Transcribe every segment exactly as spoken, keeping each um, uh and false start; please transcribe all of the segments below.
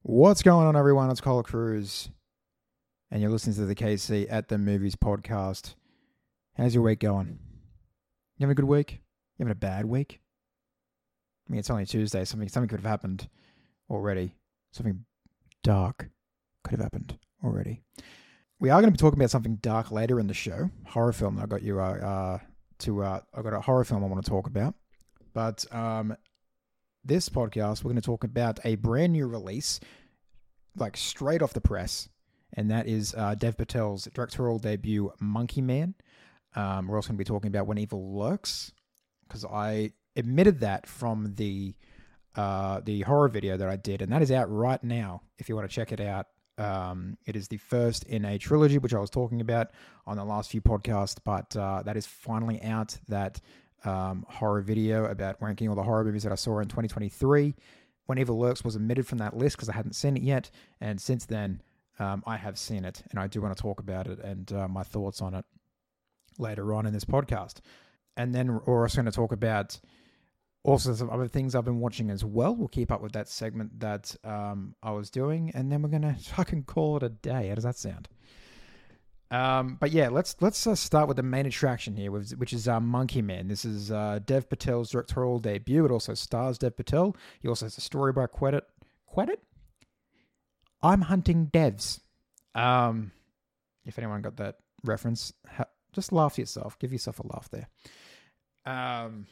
What's going on, everyone? It's Cole Cruz, and you're listening to the K C at the Movies podcast. How's your week going? You having a good week? You having a bad week? I mean, it's only Tuesday. Something something could have happened already. Something dark could have happened already. We are going to be talking about something dark later in the show. Horror film. I got you uh, uh, to. Uh, I got a horror film I want to talk about, but um. This podcast, we're going to talk about a brand new release, like straight off the press, and that is uh, Dev Patel's directorial debut, Monkey Man. Um, we're also going to be talking about When Evil Lurks, because I admitted that from the uh, the horror video that I did, and that is out right now if you want to check it out. Um, it is the first in a trilogy, which I was talking about on the last few podcasts, but uh, that is finally out. That Um, horror video about ranking all the horror movies that I saw in twenty twenty-three. When Evil Lurks was omitted from that list because I hadn't seen it yet, and since then um, I have seen it, and I do want to talk about it and uh, my thoughts on it later on in this podcast. And then we're also going to talk about also some other things I've been watching as well. We'll keep up with that segment that um, I was doing, and then we're going to fucking call it a day. How does that sound? Um, but yeah, let's let's uh, start with the main attraction here, which is uh, Monkey Man. This is uh, Dev Patel's directorial debut. It also stars Dev Patel. He also has a story by Quedit. Quedit? I'm hunting devs. Um, if anyone got that reference, ha- just laugh to yourself. Give yourself a laugh there. Um,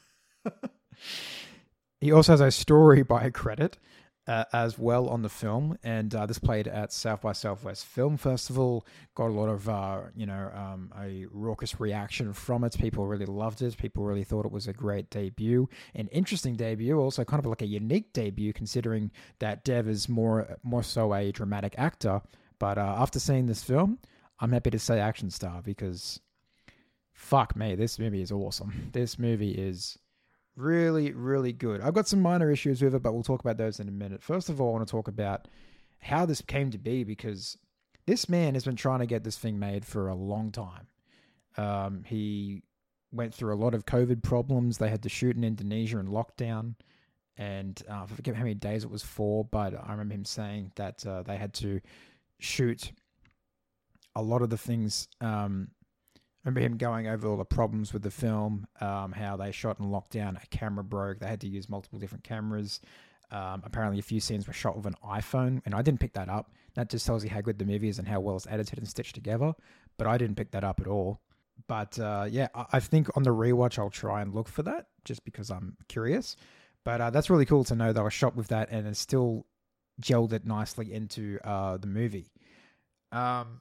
he also has a story by Credit. Uh, as well on the film, and uh, this played at South by Southwest Film Festival. Got a lot of, uh, you know, um, a raucous reaction from it. People really loved it. People really thought it was a great debut, an interesting debut, also kind of like a unique debut, considering that Dev is more, more so a dramatic actor. But uh, after seeing this film, I'm happy to say action star, because fuck me, this movie is awesome. This movie is really, really good. I've got some minor issues with it, but we'll talk about those in a minute. First of all, I want to talk about how this came to be, because this man has been trying to get this thing made for a long time. Um, he went through a lot of COVID problems. They had to shoot in Indonesia in lockdown, and uh, I forget how many days it was for, but I remember him saying that uh, they had to shoot a lot of the things. Um, I remember him going over all the problems with the film, um, how they shot in lockdown, a camera broke, they had to use multiple different cameras. Um, apparently a few scenes were shot with an iPhone, and I didn't pick that up. That just tells you how good the movie is and how well it's edited and stitched together, but I didn't pick that up at all. But uh, yeah, I think on the rewatch I'll try and look for that, just because I'm curious. But uh, that's really cool to know that I was shot with that and it still gelled it nicely into uh, the movie. Um,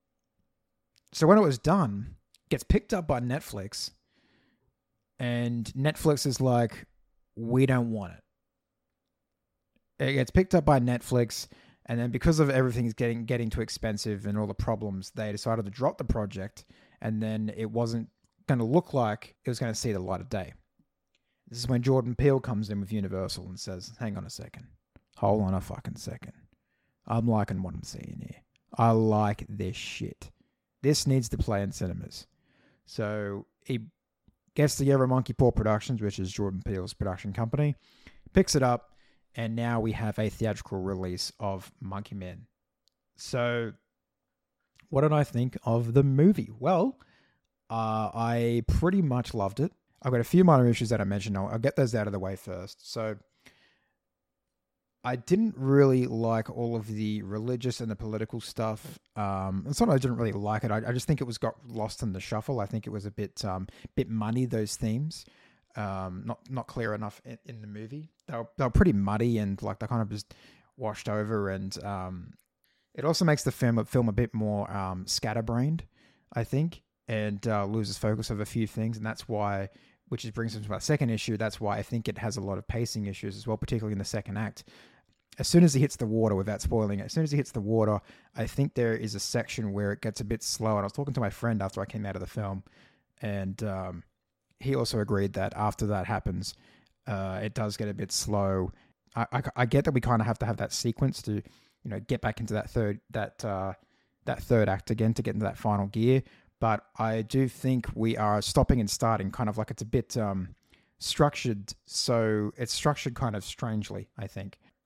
so when it was done, gets picked up by Netflix, and Netflix is like, we don't want it. It gets picked up by Netflix, and then because of everything getting getting too expensive and all the problems, they decided to drop the project, and then it wasn't going to look like it was going to see the light of day. This is when Jordan Peele comes in with Universal and says, hang on a second. Hold on a fucking second. I'm liking what I'm seeing here. I like this shit. This needs to play in cinemas. So he gets together Monkey Paw Productions, which is Jordan Peele's production company, picks it up, and now we have a theatrical release of Monkey Man. So what did I think of the movie? Well, uh, I pretty much loved it. I've got a few minor issues that I mentioned. I'll, I'll get those out of the way first. So I didn't really like all of the religious and the political stuff. Um, it's not that I didn't really like it. I, I just think it was got lost in the shuffle. I think it was a bit, um, bit muddy, those themes. Um, not not clear enough in, in the movie. They were, they were pretty muddy, and like they kind of just washed over. And um, it also makes the film film a bit more um, scatterbrained, I think, and uh, loses focus of a few things. And that's why, which is brings us to our second issue. That's why I think it has a lot of pacing issues as well, particularly in the second act. As soon as he hits the water, without spoiling it, as soon as he hits the water, I think there is a section where it gets a bit slow. And I was talking to my friend after I came out of the film, and um, he also agreed that after that happens, uh, it does get a bit slow. I, I, I get that we kind of have to have that sequence to, you know, get back into that third that uh, that third act again to get into that final gear. But I do think we are stopping and starting kind of like it's a bit um, structured. So it's structured kind of strangely, I think.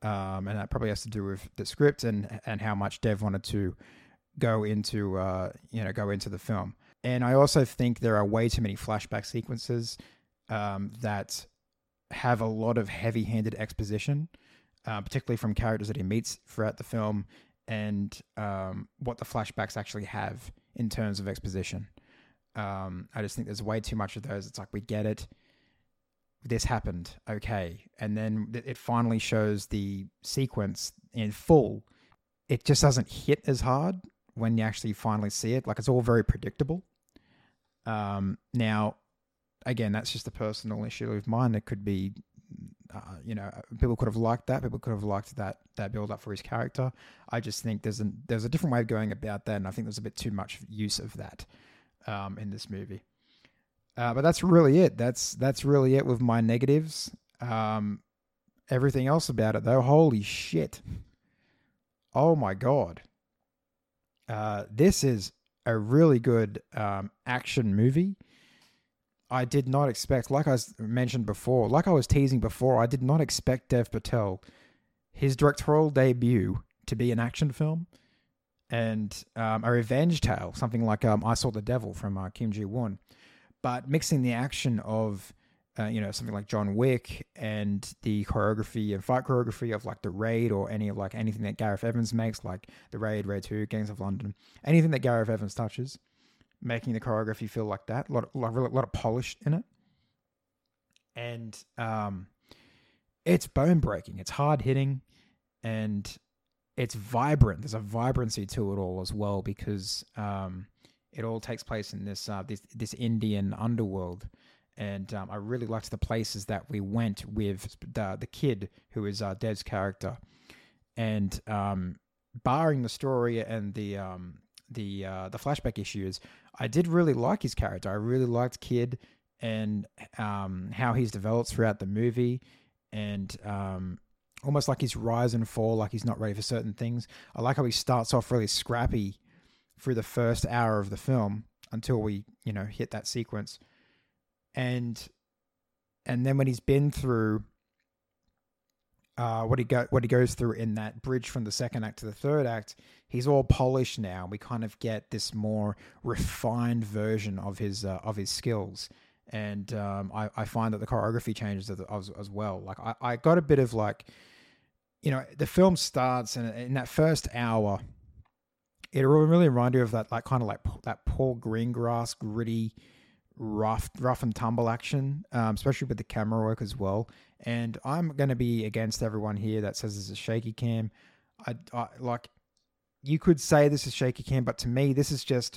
um, and that probably has to do with the script and and how much Dev wanted to go into uh, you know go into the film. And I also think there are way too many flashback sequences um, that have a lot of heavy-handed exposition, uh, particularly from characters that he meets throughout the film, and um, what the flashbacks actually have in terms of exposition. Um, I just think there's way too much of those. It's like, we get it. This happened. Okay. And then it finally shows the sequence in full. It just doesn't hit as hard when you actually finally see it. Like, it's all very predictable. Um, now, again, that's just a personal issue of mine. It could be, uh, you know, people could have liked that. People could have liked that that build up for his character. I just think there's a, there's a different way of going about that. And I think there's a bit too much use of that. Um, in this movie, uh, but that's really it. That's that's really it with my negatives. Um, everything else about it, though, holy shit! Oh my god, uh, this is a really good um, action movie. I did not expect, like I mentioned before, like I was teasing before, I did not expect Dev Patel, his directorial debut, to be an action film. And um, a revenge tale, something like um, I Saw the Devil from uh, Kim Ji-woon, but mixing the action of, uh, you know, something like John Wick and the choreography and fight choreography of like The Raid, or any of like anything that Gareth Evans makes, like The Raid, Raid two, Gangs of London, anything that Gareth Evans touches, making the choreography feel like that, a lot, of, like, a lot of polish in it, and um, it's bone breaking, it's hard hitting, and it's vibrant. There's a vibrancy to it all as well, because um, it all takes place in this uh, this this Indian underworld, and um, I really liked the places that we went with the the kid who is uh, Dev's character, and um, barring the story and the um, the uh, the flashback issues, I did really like his character. I really liked Kid and um, how he's developed throughout the movie, and um, almost like his rise and fall, like he's not ready for certain things. I like how he starts off really scrappy through the first hour of the film until we, you know, hit that sequence. And and then when he's been through uh, what he go what he goes through in that bridge from the second act to the third act, he's all polished now. We kind of get this more refined version of his uh, of his skills. And um, I, I find that the choreography changes as, as well. Like I, I got a bit of like, you know, the film starts, and in that first hour, it really reminded me of that, like kind of like that Paul Greengrass gritty, rough, rough and tumble action, um, especially with the camera work as well. And I'm going to be against everyone here that says this is shaky cam. I, I like, you could say this is shaky cam, but to me, this is just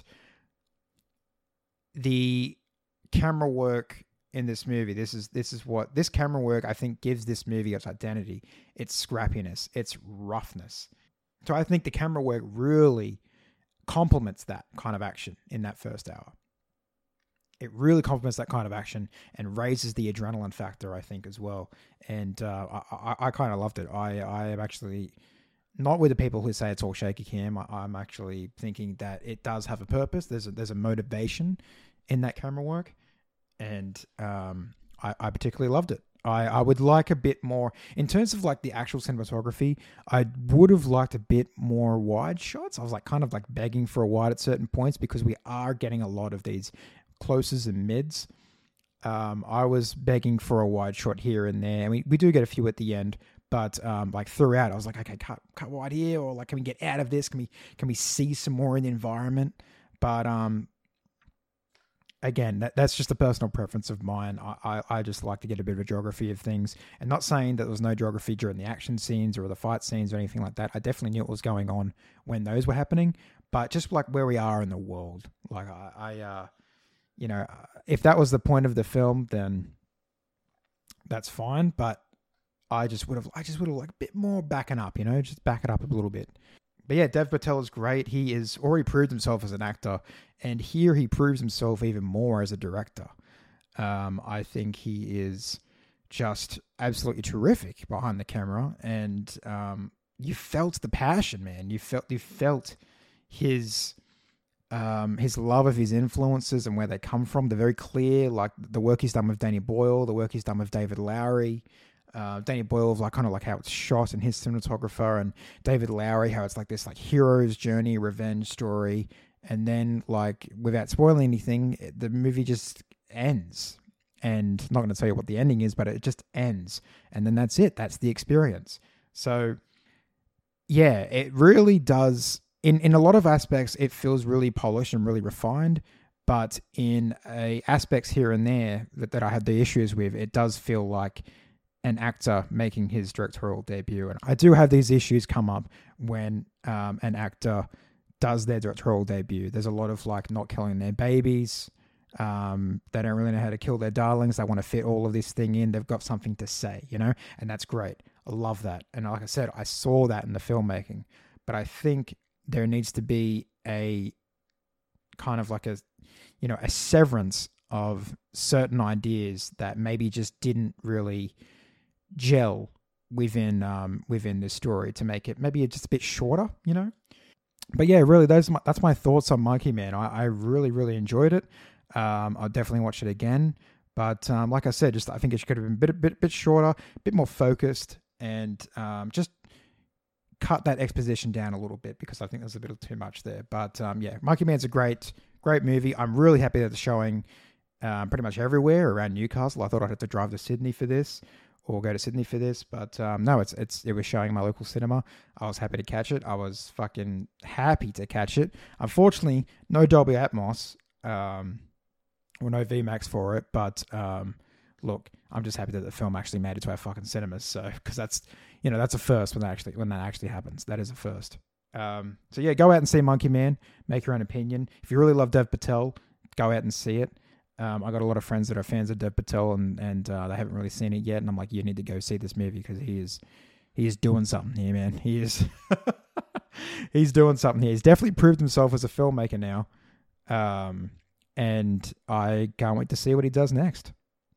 the camera work in this movie. This is this is what this camera work, I think, gives this movie its identity, its scrappiness, its roughness. So I think the camera work really complements that kind of action in that first hour. It really complements that kind of action and raises the adrenaline factor, I think, as well. And uh, I, I, I kind of loved it. I, I am actually not with the people who say it's all shaky cam. I, I'm actually thinking that it does have a purpose. There's a, there's a motivation in that camera work. And um, I, I particularly loved it. I, I would like a bit more, in terms of like the actual cinematography, I would have liked a bit more wide shots. I was like kind of like begging for a wide at certain points, because we are getting a lot of these closes and mids. Um, I was begging for a wide shot here and there. And we, we do get a few at the end, but um, like throughout, I was like, okay, cut cut wide here, or like, can we get out of this? Can we can we see some more in the environment? But um, again, that, that's just a personal preference of mine. I, I, I just like to get a bit of a geography of things, and not saying that there was no geography during the action scenes or the fight scenes or anything like that. I definitely knew what was going on when those were happening, but just like where we are in the world. Like I, I uh, you know, if that was the point of the film, then that's fine. But I just would have, I just would have like a bit more backing up, you know, just back it up a little bit. But yeah, Dev Patel is great. He has already proved himself as an actor, and here he proves himself even more as a director. Um, I think he is just absolutely terrific behind the camera, and um, you felt the passion, man. You felt you felt his um, his love of his influences and where they come from. They're very clear, like the work he's done with Danny Boyle, the work he's done with David Lowery. Uh, Danny Boyle, like kind of like how it's shot and his cinematographer, and David Lowery, how it's like this like hero's journey, revenge story, and then like without spoiling anything, the movie just ends. And I'm not going to tell you what the ending is, but it just ends, and then that's it. That's the experience. So yeah, it really does. In in a lot of aspects, it feels really polished and really refined. But in a aspects here and there that, that I had the issues with, it does feel like an actor making his directorial debut. And I do have these issues come up when um, an actor does their directorial debut. There's a lot of like not killing their babies. Um, they don't really know how to kill their darlings. They want to fit all of this thing in. They've got something to say, you know, and that's great. I love that. And like I said, I saw that in the filmmaking, but I think there needs to be a kind of like a, you know, a severance of certain ideas that maybe just didn't really gel within um within this story to make it maybe just a bit shorter, you know. But yeah, really, those my, that's my thoughts on Monkey Man. I, I really really enjoyed it. Um, I'll definitely watch it again. But um, like I said, just I think it could have been a bit bit bit shorter, a bit more focused, and um, just cut that exposition down a little bit because I think there's a bit of too much there. But um, yeah, Monkey Man's a great great movie. I'm really happy that it's showing um, pretty much everywhere around Newcastle. I thought I'd have to drive to Sydney for this, or go to Sydney for this, but um, no, it's it's it was showing in my local cinema. I was happy to catch it. I was fucking happy to catch it. Unfortunately, no Dolby Atmos, um, or no V MAX for it. But um, look, I'm just happy that the film actually made it to our fucking cinemas. So, because that's you know that's a first when that actually when that actually happens. That is a first. Um, so yeah, go out and see Monkey Man. Make your own opinion. If you really love Dev Patel, go out and see it. Um, I got a lot of friends that are fans of Dev Patel, and and uh, they haven't really seen it yet. And I'm like, you need to go see this movie because he is he is doing something here, man. He is he's doing something here. He's definitely proved himself as a filmmaker now, um, and I can't wait to see what he does next.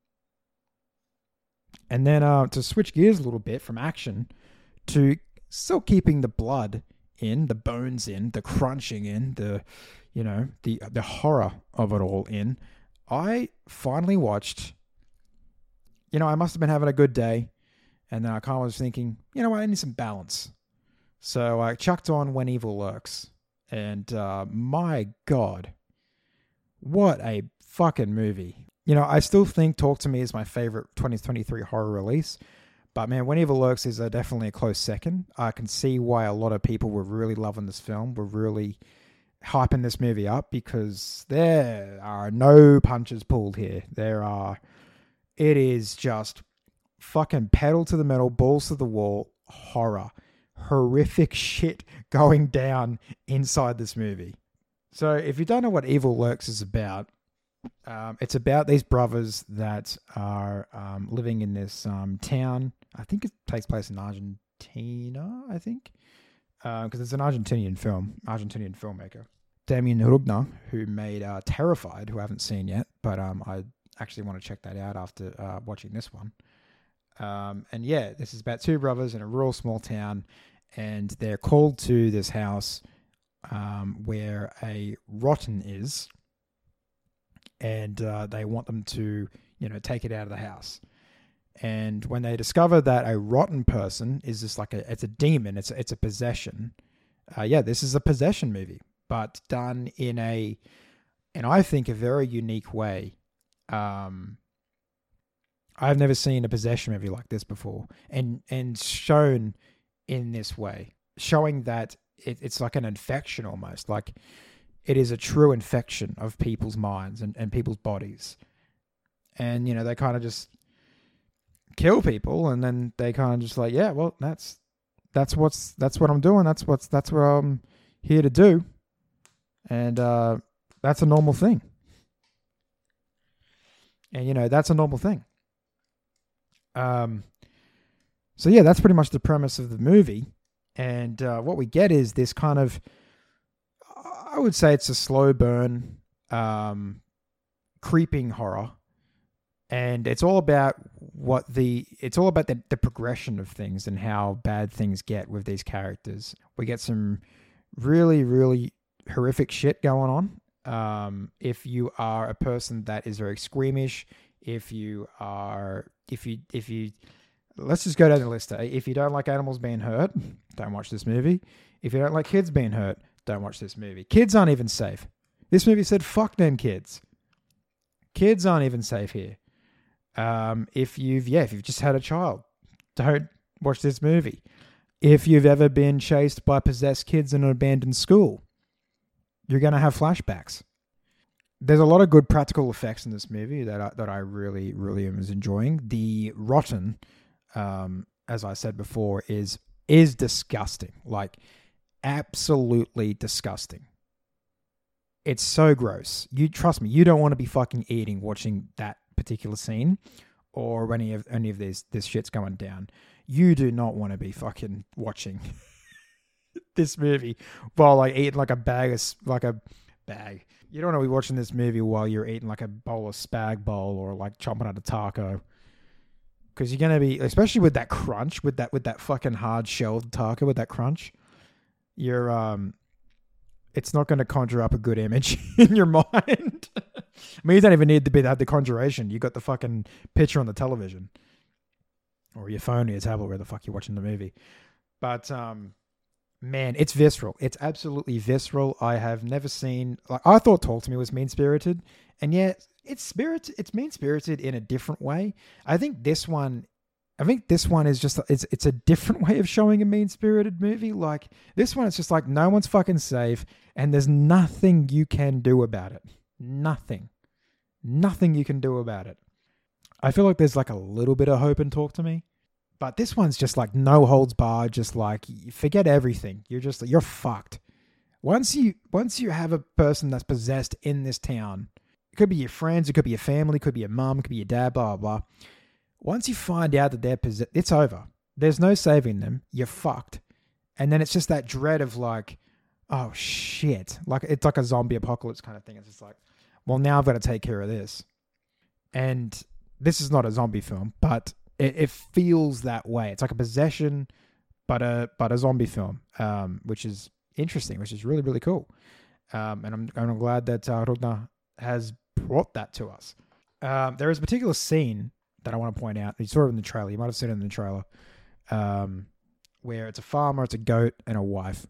And then uh, to switch gears a little bit from action to still keeping the blood in, the bones in, the crunching in, the you know the the horror of it all in. I finally watched, you know, I must have been having a good day, and then I kind of was thinking, you know what, I need some balance. So I chucked on When Evil Lurks, and uh, my God, what a fucking movie. You know, I still think Talk to Me is my favorite twenty twenty-three horror release, but man, When Evil Lurks is a, definitely a close second. I can see why a lot of people were really loving this film, were really hyping this movie up, because there are no punches pulled here. There are, it is just fucking pedal to the metal, balls to the wall, horror, horrific shit going down inside this movie. So if you don't know what Evil Lurks is about, um, it's about these brothers that are um, living in this um, town. I think it takes place in Argentina, I think. Because uh, it's an Argentinian film, Argentinian filmmaker, Damien Rugna, who made uh, Terrified, who I haven't seen yet, but um, I actually want to check that out after uh, watching this one. Um, and yeah, this is about two brothers in a rural small town, and they're called to this house um, where a rotten is, and uh, they want them to, you know, take it out of the house. And when they discover that a rotten person is just like a, it's a demon, it's a, it's a possession. Uh, yeah, this is a possession movie, but done in a, and I think a very unique way. Um, I've never seen a possession movie like this before, and and shown in this way, showing that it, it's like an infection almost, like it is a true infection of people's minds and, and people's bodies. And, you know, they kind of just kill people, and then they kind of just like, yeah, well, that's that's what's that's what I'm doing. That's what's that's what I'm here to do, and uh, that's a normal thing. And you know, that's a normal thing. Um. So yeah, that's pretty much the premise of the movie, and uh, what we get is this kind of, I would say, it's a slow burn, um, creeping horror. And it's all about what the, it's all about the, the progression of things and how bad things get with these characters. We get some really, really horrific shit going on. Um, if you are a person that is very squeamish, if you are, if you, if you let's just go down the list. Eh? If you don't like animals being hurt, don't watch this movie. If you don't like kids being hurt, don't watch this movie. Kids aren't even safe. This movie said, fuck them kids. Kids aren't even safe here. Um, if you've, yeah, if you've just had a child, don't watch this movie. If you've ever been chased by possessed kids in an abandoned school, you're going to have flashbacks. There's a lot of good practical effects in this movie that I, that I really, really was enjoying. The rotten, um, as I said before, is is disgusting. Like, absolutely disgusting. It's so gross. You trust me, you don't want to be fucking eating watching that particular scene or any of any of this this shit's going down. You do not want to be fucking watching this movie while like eating like a bag of like a bag. You don't want to be watching this movie while you're eating like a bowl of spag bowl or like chomping at a taco. Because you're gonna be, especially with that crunch, with that with that fucking hard shelled taco, with that crunch, you're um, it's not gonna conjure up a good image in your mind. I mean, you don't even need to be have the conjuration. You got the fucking picture on the television, or your phone or your tablet, where the fuck you're watching the movie. But um, man, it's visceral. It's absolutely visceral. I have never seen, like, I thought Talk to Me was mean spirited, and yet it's spirit. It's mean spirited in a different way. I think this one, I think this one is just it's it's a different way of showing a mean spirited movie. Like this one, it's just like no one's fucking safe, and there's nothing you can do about it. Nothing, nothing you can do about it. I feel like there's like a little bit of hope in Talk to Me. But this one's just like no holds barred, just like forget everything. You're just you're fucked. Once you once you have a person that's possessed in this town, it could be your friends, it could be your family, it could be your mum, it could be your dad, blah blah blah. Once you find out that they're possessed, it's over. There's no saving them. You're fucked. And then it's just that dread of like, oh shit, like it's like a zombie apocalypse kind of thing. It's just like, well, now I've got to take care of this. And this is not a zombie film, but It, it feels that way. It's like a possession, but a but a zombie film, um, which is interesting, which is really really cool. Um, and I'm I'm glad that uh, Rudna has brought that to us. Um, there is a particular scene that I want to point out. You saw it in the trailer. You might have seen it in the trailer, um, where it's a farmer, it's a goat, and a wife.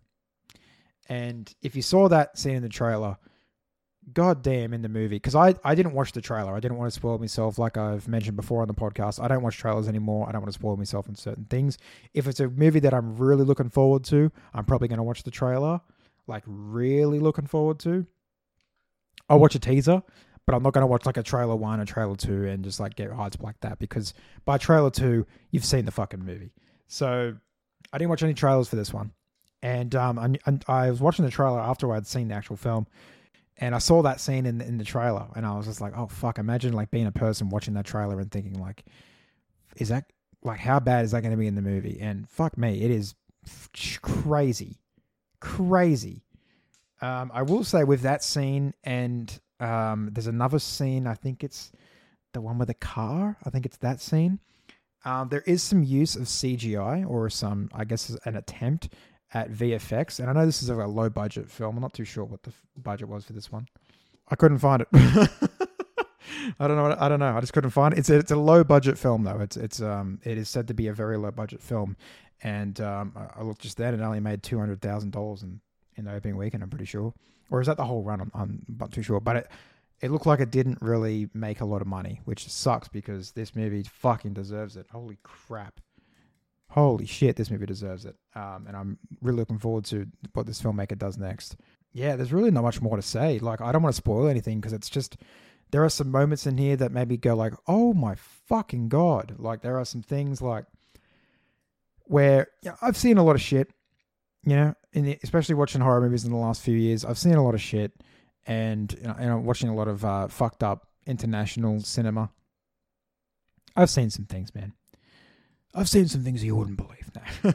And if you saw that scene in the trailer, goddamn, in the movie, because I, I didn't watch the trailer. I didn't want to spoil myself, like I've mentioned before on the podcast. I don't watch trailers anymore. I don't want to spoil myself on certain things. If it's a movie that I'm really looking forward to, I'm probably going to watch the trailer, like really looking forward to. I'll watch a teaser, but I'm not going to watch like a trailer one, a trailer two, and just like get hyped like that, because by trailer two, you've seen the fucking movie. So I didn't watch any trailers for this one. And um, I, I was watching the trailer after I'd seen the actual film. And I saw that scene in the, in the trailer, and I was just like, "Oh fuck!" Imagine like being a person watching that trailer and thinking, like, "Is that like how bad is that going to be in the movie?" And fuck me, it is crazy, crazy. Um, I will say with that scene, and um, there's another scene. I think it's the one with the car. I think it's that scene. Um, there is some use of C G I, or some, I guess, an attempt at V F X, and I know this is a low budget film. I'm not too sure what the budget was for this one. I couldn't find it. I don't know. What, I don't know. I just couldn't find it. It's a, it's a low budget film though. It's it's um it is said to be a very low budget film, and um I looked just then, it only made two hundred thousand dollars in in the opening weekend. I'm pretty sure, or is that the whole run? I'm, I'm not too sure, but it it looked like it didn't really make a lot of money, which sucks because this movie fucking deserves it. Holy crap. Holy shit, this movie deserves it. Um, and I'm really looking forward to what this filmmaker does next. Yeah, there's really not much more to say. Like, I don't want to spoil anything because it's just, there are some moments in here that made me go like, oh my fucking God. Like, there are some things like where, you know, I've seen a lot of shit, you know, in the, especially watching horror movies in the last few years. I've seen a lot of shit, and, you know, and I'm watching a lot of uh, fucked up international cinema. I've seen some things, man. I've seen some things you wouldn't believe now.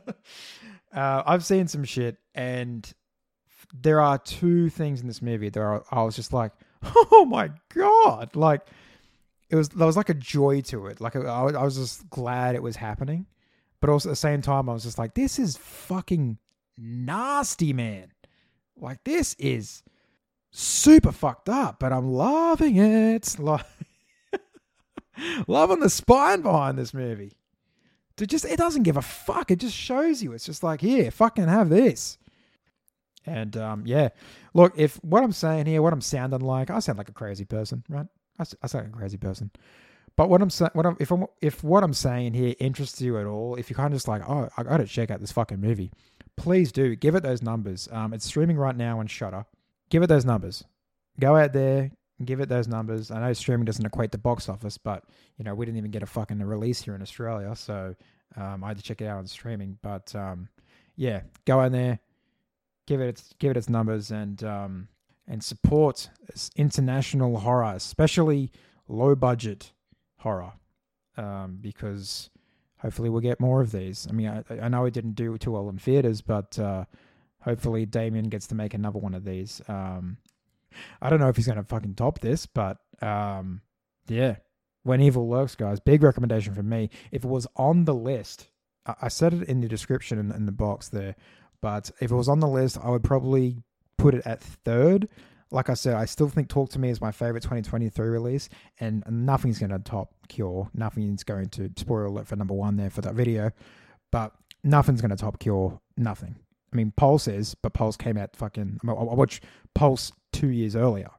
uh, I've seen some shit, and there are two things in this movie that are, I was just like, oh my God. Like, it was, there was like a joy to it. Like, I, I was just glad it was happening. But also at the same time, I was just like, this is fucking nasty, man. Like, this is super fucked up, but I'm loving it. Like, loving the spine behind this movie. It just, it doesn't give a fuck. It just shows you. It's just like, here, fucking have this. And um, yeah, look, if what I'm saying here, what I'm sounding like, I sound like a crazy person, right? I, I sound like a crazy person. But what I'm saying, what I'm, if I'm, if what I'm saying here interests you at all, if you're kind of just like, oh, I got to check out this fucking movie, please do give it those numbers. Um, it's streaming right now on Shudder. Give it those numbers. Go out there and give it those numbers. I know streaming doesn't equate to box office, but you know we didn't even get a fucking release here in Australia, so um, I had to check it out on streaming. But um, yeah, go in there, give it its, give it its numbers, and um, and support international horror, especially low budget horror, um, because hopefully we'll get more of these. I mean, I, I know it didn't do too well in theaters, but uh, hopefully Damien gets to make another one of these. Um, I don't know if he's going to fucking top this, but um, yeah. When Evil Lurks, guys, big recommendation from me. If it was on the list, I, I said it in the description in, in the box there, but if it was on the list, I would probably put it at third. Like I said, I still think Talk to Me is my favorite twenty twenty-three release, and nothing's going to top Cure. Nothing's going to, spoiler alert for number one there for that video, but nothing's going to top Cure. Nothing. I mean, Pulse is, but Pulse came out fucking, I watched Pulse two years earlier.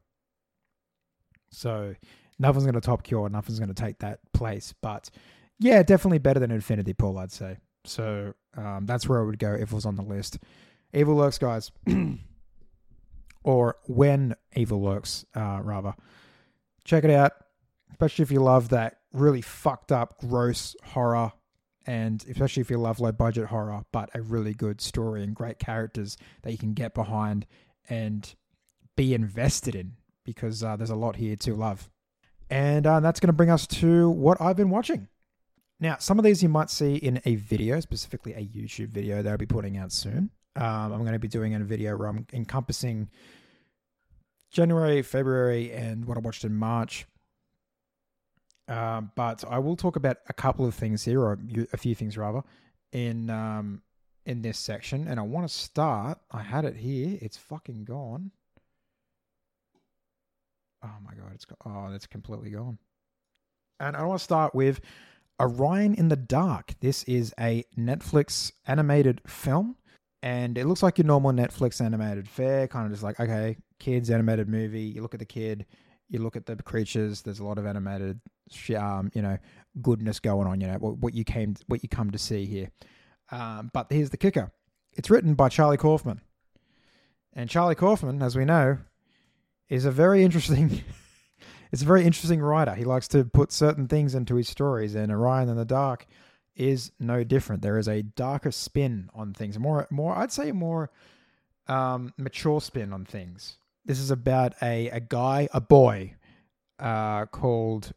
So nothing's going to top Cure. Nothing's going to take that place. But yeah, definitely better than Infinity Pool, I'd say. So um, that's where I would go if it was on the list. Evil Lurks, guys. Or When Evil Lurks, uh, rather. Check it out. Especially if you love that really fucked up, gross horror. And especially if you love low budget horror, but a really good story and great characters that you can get behind and be invested in. Because uh, there's a lot here to love. And uh, that's going to bring us to what I've been watching. Now, some of these you might see in a video, specifically a YouTube video that I'll be putting out soon. Um, I'm going to be doing a video where I'm encompassing January, February, and what I watched in March. Um, but I will talk about a couple of things here, or a few things rather, in um, in this section. And I want to start. I had it here. It's fucking gone. Oh my god, it's got, oh, that's completely gone. And I want to start with Orion in the Dark. This is a Netflix animated film, and it looks like your normal Netflix animated fare, kind of just like, okay, kids animated movie. You look at the kid, you look at the creatures. There's a lot of animated, um, you know, goodness going on. You know what, what you came, what you come to see here. Um, but here's the kicker: it's written by Charlie Kaufman, and Charlie Kaufman, as we know, is a very interesting. It's a very interesting writer. He likes to put certain things into his stories, and Orion in the Dark is no different. There is a darker spin on things, more, more. I'd say more um, mature spin on things. This is about a a guy, a boy, uh, called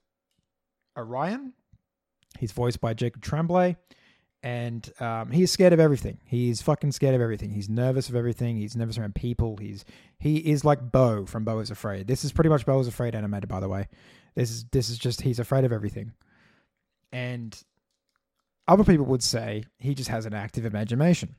Orion. He's voiced by Jacob Tremblay, and um, he's scared of everything. He's fucking scared of everything. He's nervous of everything. He's nervous around people. He's he is like Beau from Beau is Afraid. This is pretty much Beau is Afraid animated, by the way. This is this is just he's afraid of everything, and other people would say he just has an active imagination.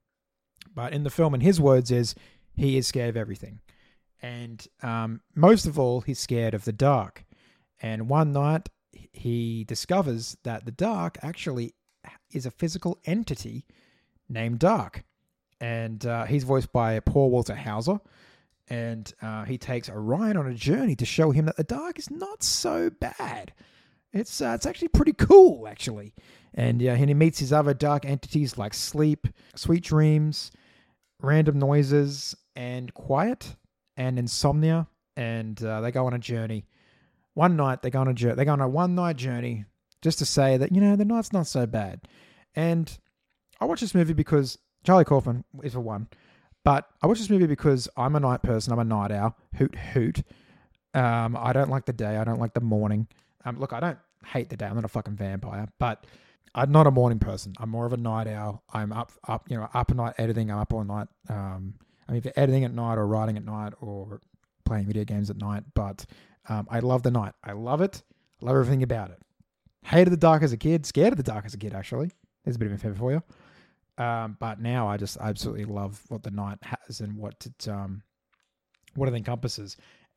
But in the film, in his words, is he is scared of everything. And um, most of all, he's scared of the dark. And one night, he discovers that the dark actually is a physical entity named Dark. And uh, he's voiced by Paul Walter Hauser. And uh, he takes Orion on a journey to show him that the dark is not so bad. It's uh, it's actually pretty cool, actually. And, uh, and he meets his other dark entities like Sleep, Sweet Dreams, Random Noises, and Quiet, and Insomnia. And uh, they go on a journey. One night, they go on a journey. They go on a one-night journey just to say that, you know, the night's not so bad. And I watched this movie because Charlie Kaufman is for one. But I watched this movie because I'm a night person. I'm a night owl. Hoot, hoot. Um, I don't like the day. I don't like the morning. Um, look, I don't hate the day. I'm not a fucking vampire. But I'm not a morning person. I'm more of a night owl. I'm up, up, you know, up at night editing. I'm up all night. Um, I mean, if you're editing at night or writing at night or playing video games at night. But um, I love the night. I love it. I love everything about it. Hated the dark as a kid. Scared of the dark as a kid, actually. There's a bit of info for you. Um, but now I just absolutely love what the night has and what it, um, what it encompasses.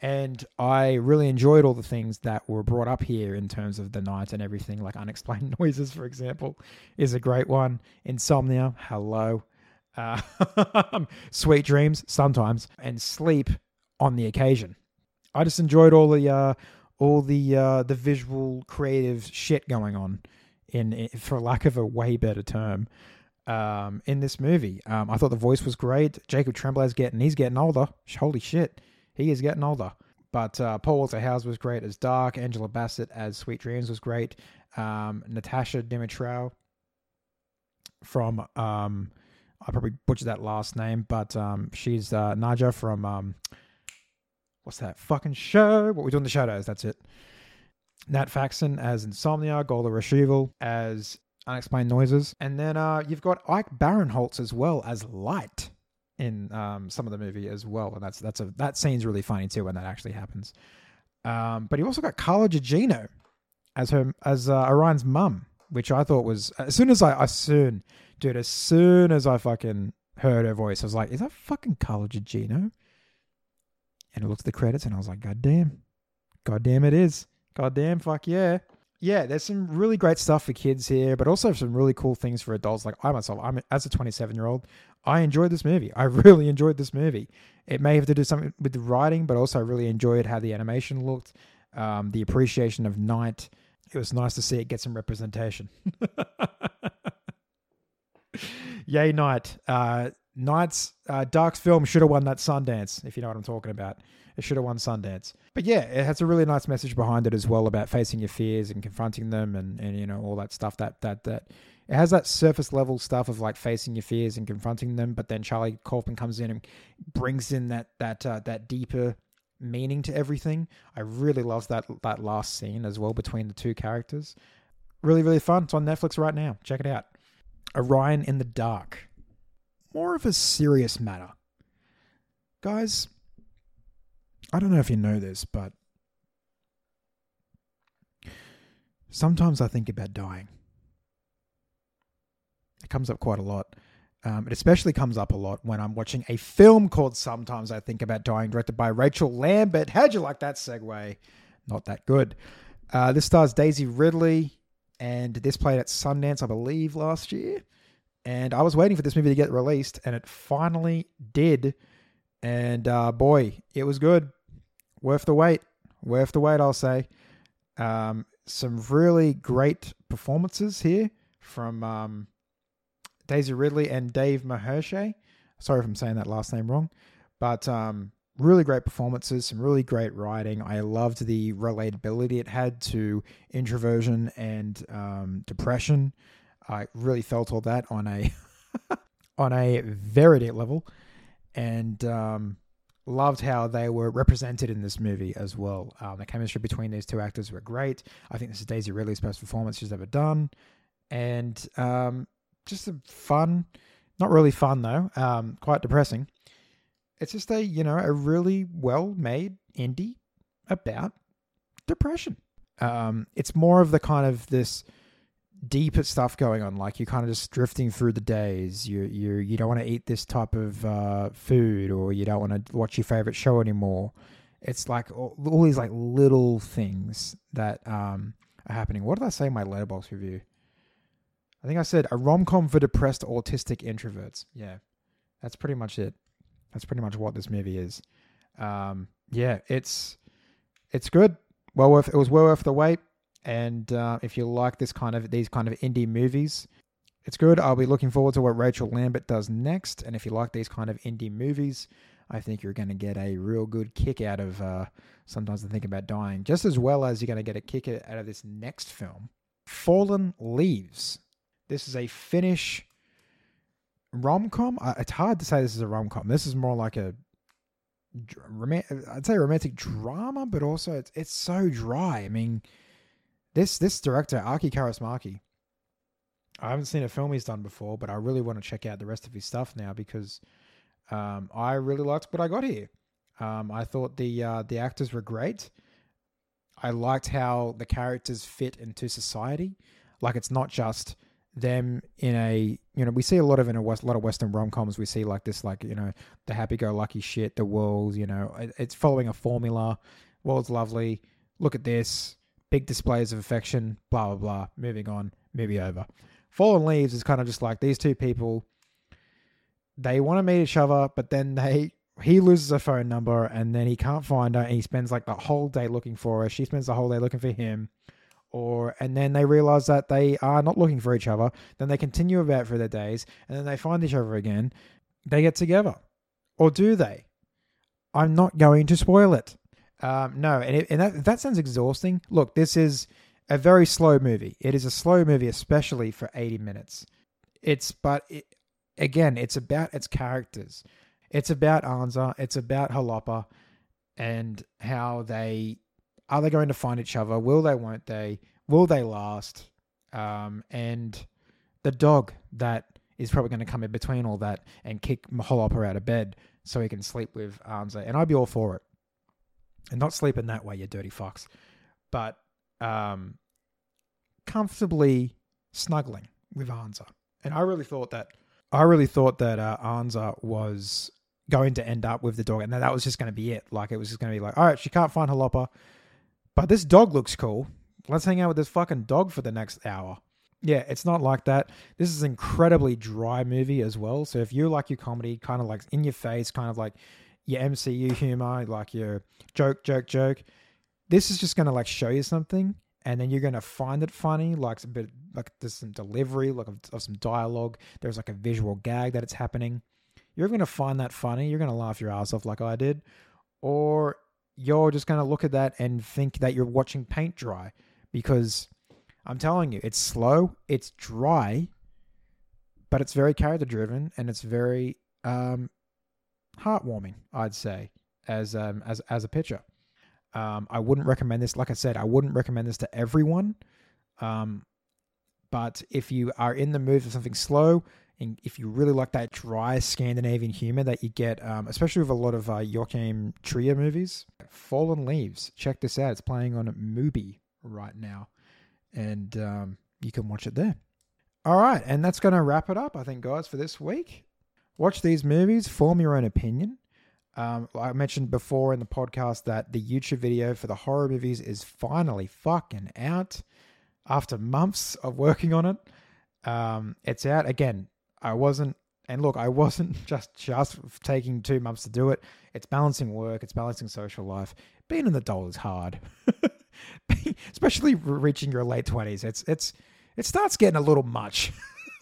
And I really enjoyed all the things that were brought up here in terms of the night and everything, like unexplained noises, for example, is a great one. Insomnia, hello. Uh, sweet dreams, sometimes. And sleep on the occasion. I just enjoyed all the uh, all the uh, the visual, creative shit going on, in, in for lack of a way better term, um, in this movie. Um, I thought the voice was great. Jacob Tremblay's getting, he's getting older. Holy shit. He is getting older. But uh, Paul Walter Hauser was great as Dark. Angela Bassett as Sweet Dreams was great. Um, Natasha Dimitrov from, um, I probably butchered that last name, but um, she's uh, Naja from, um, what's that fucking show? What We Do in the Shadows, that's it. Nat Faxon as Insomnia. Golda Rashival as Unexplained Noises. And then uh, you've got Ike Barinholtz as well as Light in um, some of the movie as well, and that's that's a that scene's really funny too when that actually happens. Um, but you also got Carla Gugino as her as uh, Orion's mum, which I thought was, as soon as I as soon dude as soon as I fucking heard her voice, I was like, is that fucking Carla Gugino? And I looked at the credits and I was like, god damn, god damn it is, god damn, fuck yeah. Yeah, there's some really great stuff for kids here, but also some really cool things for adults. Like I myself, I'm as a twenty-seven-year-old, I enjoyed this movie. I really enjoyed this movie. It may have to do something with the writing, but also I really enjoyed how the animation looked, um, the appreciation of night. It was nice to see it get some representation. Yay, Night. Uh, Night's uh, Dark's film should have won that Sundance, if you know what I'm talking about. It should have won Sundance. But yeah, it has a really nice message behind it as well about facing your fears and confronting them and, and you know, all that stuff. That that that it has that surface level stuff of like facing your fears and confronting them, but then Charlie Kaufman comes in and brings in that that uh, that deeper meaning to everything. I really love that that last scene as well between the two characters. Really, really fun. It's on Netflix right now. Check it out. Orion in the Dark. More of a serious matter. Guys, I don't know if you know this, but sometimes I think about dying. It comes up quite a lot. Um, it especially comes up a lot when I'm watching a film called Sometimes I Think About Dying, directed by Rachel Lambert. How'd you like that segue? Not that good. Uh, this stars Daisy Ridley, and this played at Sundance, I believe, last year. And I was waiting for this movie to get released, and it finally did. And uh, boy, it was good. Worth the wait. Worth the wait, I'll say. Um, some really great performances here from um, Daisy Ridley and Dave Mahershe. Sorry if I'm saying that last name wrong. But um, really great performances, some really great writing. I loved the relatability it had to introversion and um, depression. I really felt all that on a on a very deep level, and um, loved how they were represented in this movie as well. Um, the chemistry between these two actors were great. I think this is Daisy Ridley's best performance she's ever done, and um, just a fun, not really fun though, um, quite depressing. It's just a you know a really well made indie about depression. Um, it's more of the kind of this deeper stuff going on, like you're kind of just drifting through the days. You you you don't want to eat this type of uh, food, or you don't want to watch your favorite show anymore. It's like all, all these like little things that um, are happening. What did I say in my Letterboxd review? I think I said a rom-com for depressed autistic introverts. Yeah, that's pretty much it. That's pretty much what this movie is. Um, yeah, it's it's good. Well worth. It was well worth the wait. And uh, if you like this kind of these kind of indie movies, it's good. I'll be looking forward to what Rachel Lambert does next. And if you like these kind of indie movies, I think you're going to get a real good kick out of uh, Sometimes I Think About Dying, just as well as you're going to get a kick out of this next film, Fallen Leaves. This is a Finnish rom-com. It's hard to say this is a rom-com. This is more like a I'd say romantic drama, but also it's it's so dry. I mean. This this director, Aki Kaurismäki, I haven't seen a film he's done before, but I really want to check out the rest of his stuff now because um, I really liked what I got here. Um, I thought the uh, the actors were great. I liked how the characters fit into society. Like it's not just them in a, you know, we see a lot of in a West, lot of Western rom-coms, we see like this, like, you know, the happy-go-lucky shit, the world, you know, it, it's following a formula, world's lovely, look at this, big displays of affection, blah, blah, blah, moving on, movie over. Fallen Leaves is kind of just like these two people, they want to meet each other, but then they, he loses her phone number and then he can't find her and he spends like the whole day looking for her. She spends the whole day looking for him. Or and then they realize that they are not looking for each other. Then they continue about for their days, and then they find each other again. They get together, or do they? I'm not going to spoil it. Um, no, and, it, and that that sounds exhausting. Look, this is a very slow movie. It is a slow movie, especially for eighty minutes. It's but it, again, it's about its characters. It's about Anza. It's about Jalapa, and how they. Are they going to find each other? Will they, won't they? Will they last? Um, and the dog that is probably going to come in between all that and kick Jalapa out of bed so he can sleep with Anza. And I'd be all for it. And not sleep in that way, you dirty fox. But um, comfortably snuggling with Anza. And I really thought that I really thought that uh, Anza was going to end up with the dog. And that was just going to be it. Like, it was just going to be like, all right, she can't find Jalapa. But this dog looks cool. Let's hang out with this fucking dog for the next hour. Yeah, it's not like that. This is an incredibly dry movie as well. So if you like your comedy, kind of like in your face, kind of like your M C U humor, like your joke, joke, joke, this is just going to like show you something. And then you're going to find it funny. Like, a bit, like there's some delivery, like of, of some dialogue. There's like a visual gag that it's happening. You're going to find that funny. You're going to laugh your ass off like I did. Or you're just going to look at that and think that you're watching paint dry, because I'm telling you, it's slow, it's dry, but it's very character driven and it's very um, heartwarming, I'd say, as um, as as a picture. Um, I wouldn't recommend this. Like I said, I wouldn't recommend this to everyone. Um, but if you are in the mood for something slow, and if you really like that dry Scandinavian humor that you get, um, especially with a lot of uh, Joachim Trier movies, Fallen Leaves, check this out. It's playing on Mubi right now, and um, you can watch it there. All right, and that's going to wrap it up, I think, guys, for this week. Watch these movies, form your own opinion. Um, I mentioned before in the podcast that the YouTube video for the horror movies is finally fucking out after months of working on it. Um, it's out again. I wasn't, and look, I wasn't just just taking two months to do it. It's balancing work, it's balancing social life. Being an adult is hard, especially reaching your late twenties. It's it's it starts getting a little much.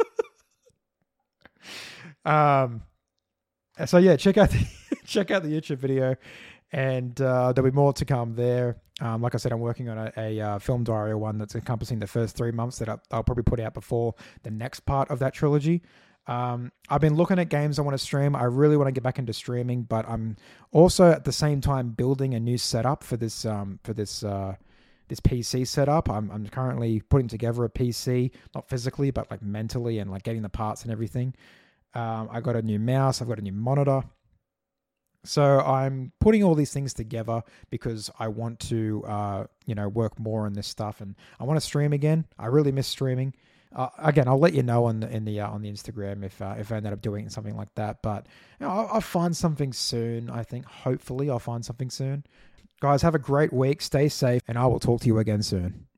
um, so yeah, check out the check out the YouTube video, and uh, there'll be more to come there. Um, like I said, I'm working on a, a uh, film diary one that's encompassing the first three months that I'll, I'll probably put out before the next part of that trilogy. Um, I've been looking at games I want to stream. I really want to get back into streaming, but I'm also at the same time building a new setup for this um, for this uh, this P C setup. I'm I'm currently putting together a P C, not physically, but like mentally, and like getting the parts and everything. Um, I got a new mouse. I've got a new monitor. So I'm putting all these things together because I want to, uh, you know, work more on this stuff, and I want to stream again. I really miss streaming. Uh, again, I'll let you know on the in the uh, on the Instagram if uh, if I ended up doing something like that. But you know, I'll, I'll find something soon. I think hopefully I'll find something soon. Guys, have a great week. Stay safe, and I will talk to you again soon.